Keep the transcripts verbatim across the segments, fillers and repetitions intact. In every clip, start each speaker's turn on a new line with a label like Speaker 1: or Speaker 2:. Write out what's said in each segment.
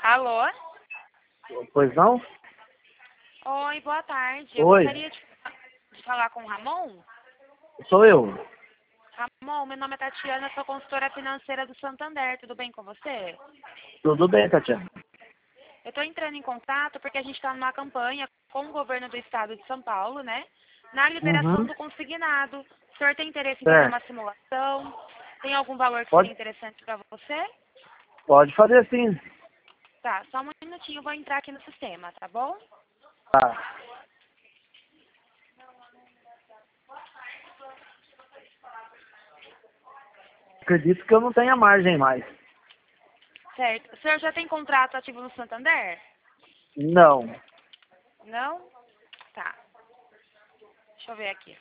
Speaker 1: Alô?
Speaker 2: Pois não?
Speaker 1: Oi, boa tarde. Eu
Speaker 2: Oi.
Speaker 1: gostaria de, de falar com o Ramon.
Speaker 2: Sou eu.
Speaker 1: Ramon, meu nome é Tatiana, sou consultora financeira do Santander. Tudo bem com você?
Speaker 2: Tudo bem, Tatiana?
Speaker 1: Eu estou entrando em contato porque a gente está numa campanha com o governo do estado de São Paulo, né? Na liberação
Speaker 2: Uhum.
Speaker 1: do consignado. O senhor tem interesse em fazer
Speaker 2: É.
Speaker 1: uma simulação? Tem algum valor que seria
Speaker 2: Pode,
Speaker 1: interessante para você?
Speaker 2: pode fazer sim.
Speaker 1: Tá, só um minutinho, eu vou entrar aqui no sistema, tá bom?
Speaker 2: Tá. Acredito que eu não tenha margem mais.
Speaker 1: Certo. O senhor já tem contrato ativo no Santander?
Speaker 2: Não.
Speaker 1: Não? Tá. Deixa eu ver aqui.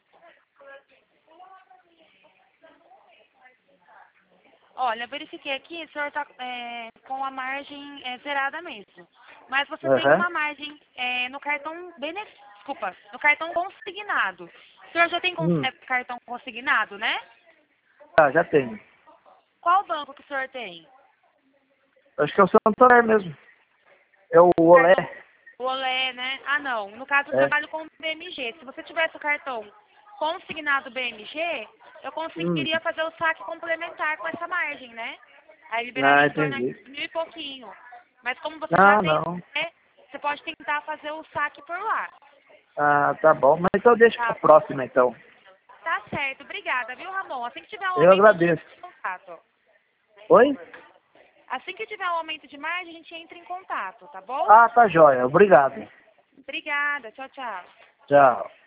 Speaker 1: Olha, eu verifiquei aqui, o senhor está com a margem é, zerada mesmo. Mas você tem
Speaker 2: Uhum.
Speaker 1: uma margem é, no cartão benefício. Desculpa, no cartão consignado. O senhor já tem cons
Speaker 2: Hum.
Speaker 1: é, cartão consignado, né?
Speaker 2: Tá, já tenho.
Speaker 1: Qual banco que o senhor tem?
Speaker 2: Acho que é o Santander mesmo. É o
Speaker 1: O
Speaker 2: Olé.
Speaker 1: cartão o Olé, né? Ah, não. No caso, eu
Speaker 2: É.
Speaker 1: trabalho com o B M G. Se você tivesse o cartão consignado B M G, eu
Speaker 2: Hum.
Speaker 1: conseguiria fazer o saque complementar com essa margem, né? Aí liberaria
Speaker 2: Ah,
Speaker 1: em torno
Speaker 2: entendi.
Speaker 1: de mil e pouquinho. Mas como você já
Speaker 2: Não,
Speaker 1: tem,
Speaker 2: não.
Speaker 1: né, você pode tentar fazer o saque por lá.
Speaker 2: Ah, tá bom. Mas então deixa pra
Speaker 1: Tá,
Speaker 2: próxima, então.
Speaker 1: tá certo. Obrigada, viu, Ramon? Assim que tiver um
Speaker 2: Eu
Speaker 1: aumento, a gente
Speaker 2: agradeço.
Speaker 1: entra em contato.
Speaker 2: Oi?
Speaker 1: Assim que tiver um aumento de margem, a gente entra em contato, tá bom?
Speaker 2: Ah, tá jóia. Obrigado.
Speaker 1: Obrigada. Tchau, tchau.
Speaker 2: Tchau.